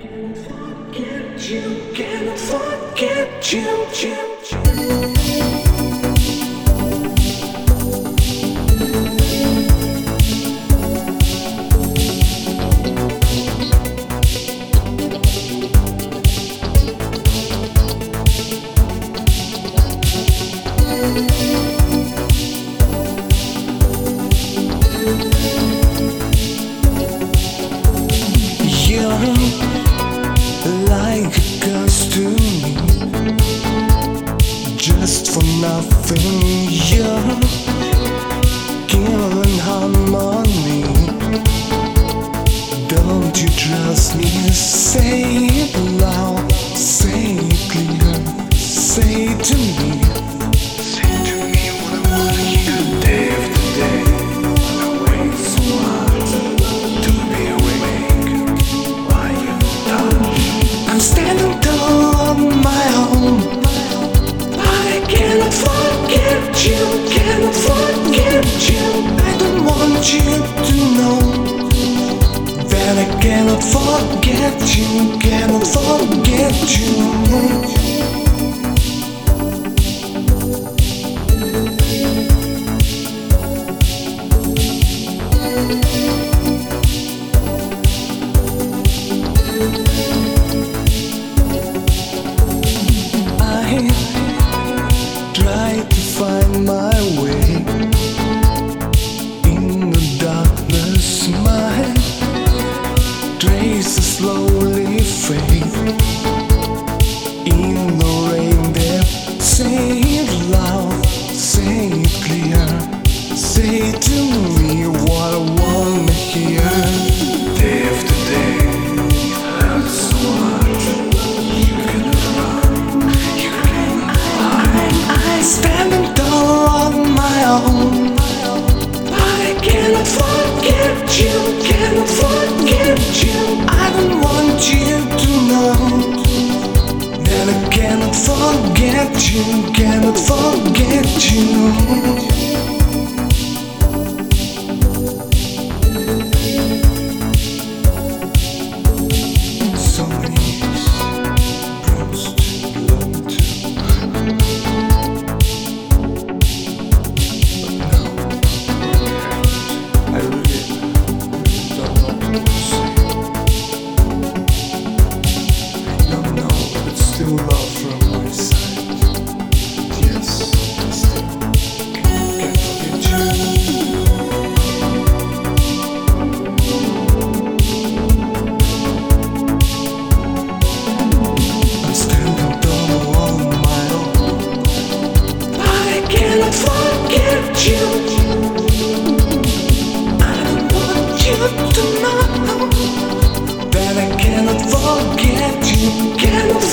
Forget you, cannot forget you. You're like a ghost to me, just for nothing. You're killing harmony. Don't you trust me? Say it loud, say it clear, say to me. Say to me what I wanna hear. Day after day, I wait so hard to be awake. Why you touch? I'm standing tall on my own. I cannot forget you, cannot forget you. I don't want you to know that I cannot forget you, cannot forget you. I try to find my way in the darkness. My traces slowly fade in the rain. There, say it loud, say it clear, say to me what I wanna hear. Day after day, it hurts so much. You cannot run, you cannot hide. I standing tall on my own. I cannot forget you, cannot forget you. I don't want you to know that I cannot forget you, cannot forget you. So many years promised love to, but now I really don't know what to say. I don't know, but it's still love from my side. Yes, I still can't forget you. I'm standing tall on my own. I cannot forget you. I don't want you to know that I cannot forget you, cannot